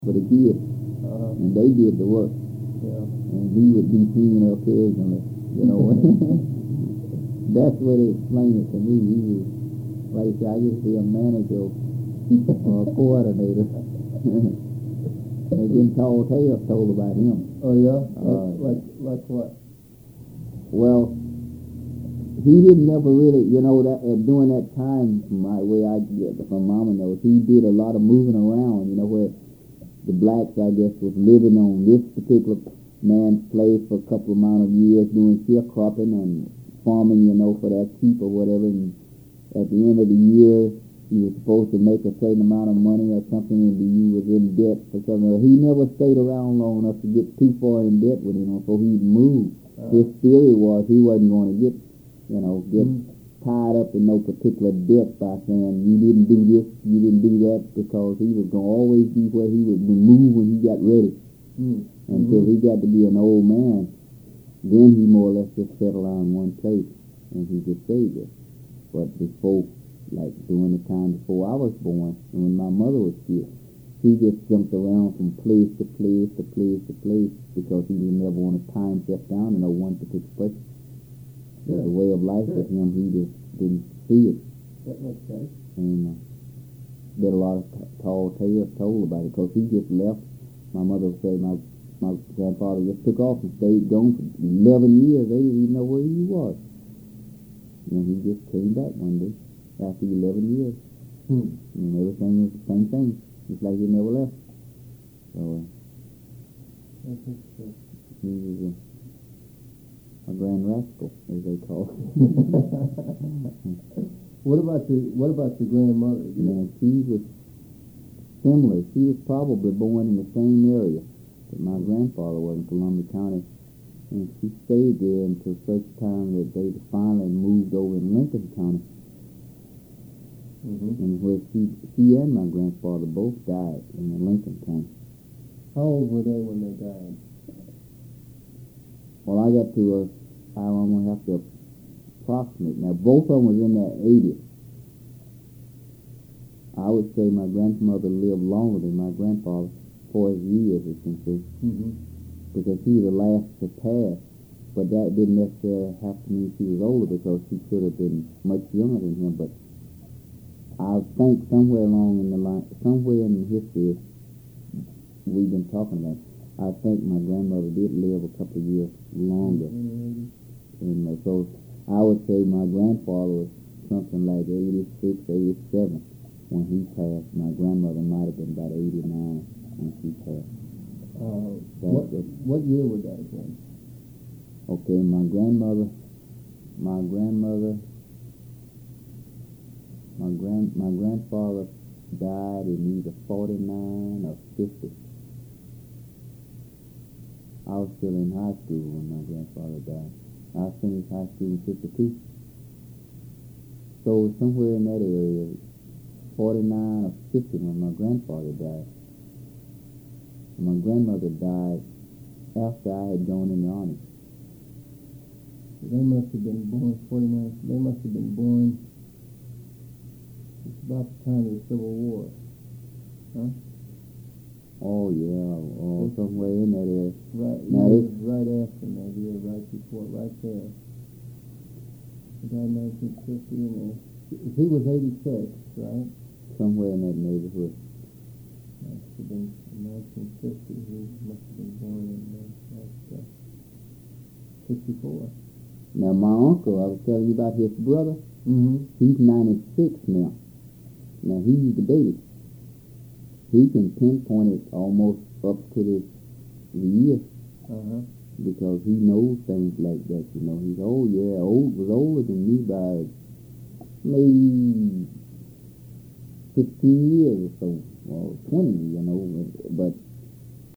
for the kids, and they did the work. Yeah. And he would be singing occasionally, you know. That's the way they explain it to me. He was, like I said, I used to be a manager or a coordinator. There's been tall tales told about him. Oh, yeah? Like what? Well, he didn't never really, you know, that during that time, my way I get from Mama knows, he did a lot of moving around, you know, where the blacks, I guess, was living on this particular man's place for a couple amount of years doing sharecropping and farming, you know, for their keep or whatever. And at the end of the year, you were supposed to make a certain amount of money or something, and you was in debt for something. He never stayed around long enough to get too far in debt with him, so he'd move. His theory was he wasn't going to get tied up in no particular debt by saying you didn't do this, you didn't do that, because he was going to always be where he would move when he got ready. Until he got to be an old man, then he more or less just settled down in one place and he just stayed there. But before, like during the time before I was born, and when my mother was here, he just jumped around from place to place to place to place because he didn't ever want to tie himself down in no one particular place. The way of life with him, he just didn't see it. That makes sense. And there a lot of tall tales told about it because he just left. My mother would say my grandfather just took off and stayed gone for 11 years. They didn't even know where he was. And he just came back one day after 11 years. And everything was the same thing, just like he never left. So he was a grand rascal, as they call it. What about your grandmother? And she was similar. She was probably born in the same area that my grandfather was in Columbia County, and she stayed there until such time that they finally moved over in Lincoln County. And where she and my grandfather both died in Lincoln County. How old were they when they died? Well, I got to I'm going to have to approximate. Now, both of them was in their 80s. I would say my grandmother lived longer than my grandfather, 40 years, as you can see, because she was the last to pass. But that didn't necessarily have to mean she was older, because she could have been much younger than him. But I think somewhere along in the line, somewhere in the history we've been talking about, I think my grandmother did live a couple of years longer. And so I would say my grandfather was something like 86, 87 when he passed. My grandmother might have been about 89 when she passed. What year was that again? Okay, my grandfather died in either 49 or 50. I was still in high school when my grandfather died. I finished high school in 52. So somewhere in that area, 49 or 50 when my grandfather died. And my grandmother died after I had gone in the army. They must have been born 49. They must have been born about the time of the Civil War. Huh? Oh, yeah. Oh, somewhere in that area. Right. Now right after, maybe, or right before, right there. He died in 1950, and he was 86, right? Somewhere in that neighborhood. Must have been in 1950. He must have been born in 64. Now, my uncle, I was telling you about his brother. He's 96 now. Now, he's the baby. He can pinpoint it almost up to the year, because he knows things like that. You know, he's was older than me by maybe 15 years or so, or 20. You know, but